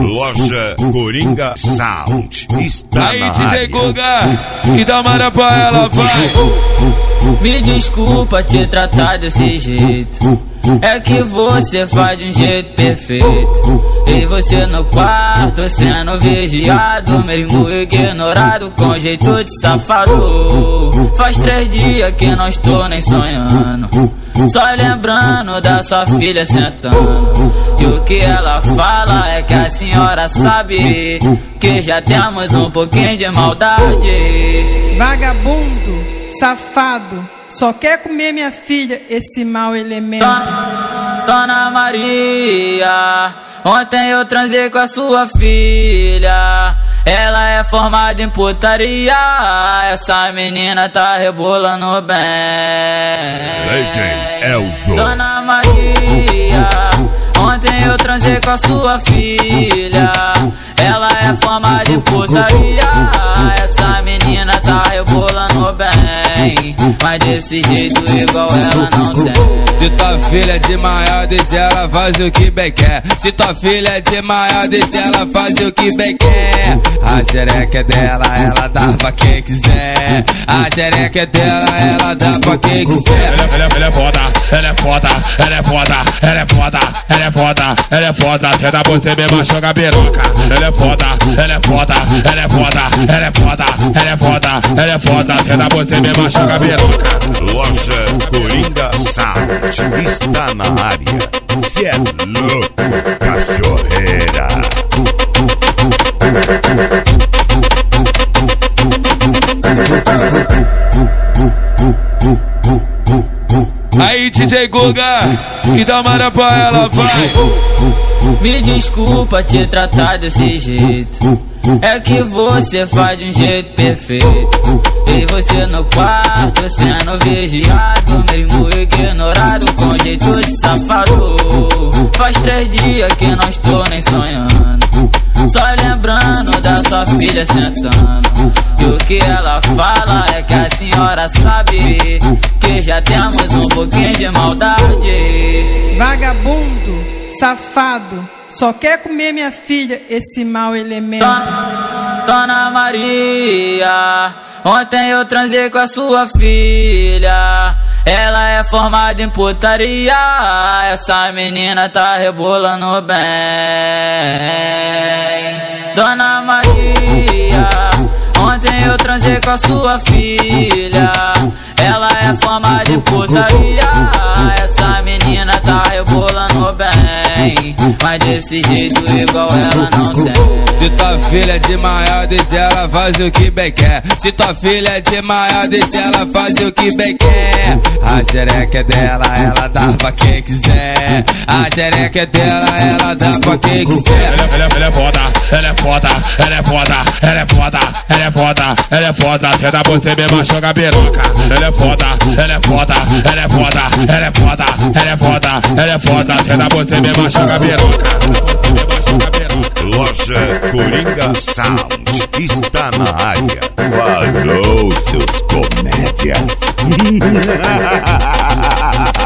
Loja Coringa Sound está aí, na DJ área. Guga, e dá mara pra ela, vai. Me desculpa te tratar desse jeito, é que você faz de um jeito perfeito. E você no quarto sendo vigiado, mesmo ignorado, com jeito de safado. Faz 3 dias que não estou nem sonhando, só lembrando da sua filha sentando. E o que ela fala é que a senhora sabe que já temos um pouquinho de maldade. Vagabundo, safado, só quer comer minha filha, esse mau elemento. Dona Maria, ontem eu transei com a sua filha. Ela é formada em putaria, essa menina tá rebolando bem. Legend Elzo. Dona Maria, ontem eu transei com a sua filha. Ela é formada em putaria, essa menina tá rebolando bem. Mas desse jeito igual ela não tem. Se tua filha é de maior, diz ela faz o que bem quer. Se tua filha é de maior, diz ela faz o que bem quer. A xereca é dela, ela dá pra quem quiser. A xereca é dela, ela dá pra quem quiser. Ela é foda, ela é foda, ela é foda, ela é foda, ela é foda, ela é foda. Cê dá você mesmo joga piroca. Ela é foda, ela é foda, ela é foda, ela é foda, ela é foda, ela é foda. Cê dá você mesmo joga piroca. Loja Coringa Sound está na área. Cê é louco, cachorreira. Aí, DJ Guga, e dá mara pra ela, vai. Me desculpa te tratar desse jeito, é que você faz de um jeito perfeito. E você no quarto sendo vigiado, mesmo ignorado, com jeito de safado. Faz 3 dias que não estou nem sonhando, só lembrando da sua filha sentando. E o que ela fala é que a senhora sabe que já temos um pouquinho de maldade. Vagabundo, safado, só quer comer minha filha, esse mau elemento. Dona Maria, ontem eu transei com a sua filha. Ela é formada em putaria, essa menina tá rebolando bem. Dona Maria, ontem eu transei com a sua filha. Ela é formada em putaria, essa menina tá rebolando bem. Mas desse jeito igual ela não tem. Se tua filha é de maior, diz ela faz o que bem quer. Se tua filha é de maior, diz ela faz o que bem quer. A xereca é dela, ela dá pra quem quiser. A xereca é dela, ela dá pra quem quiser. Ela é foda, ela é foda, ela é foda, ela é foda, ela é foda, ela é foda. Cê dá você mesmo joga piroca. Ela é foda, ela é foda, ela é foda, ela é foda, ela é foda, ela é foda. Cê dá você mesmo joga piroca. Loja Coringa Sound está na área. Falou, seus comédias.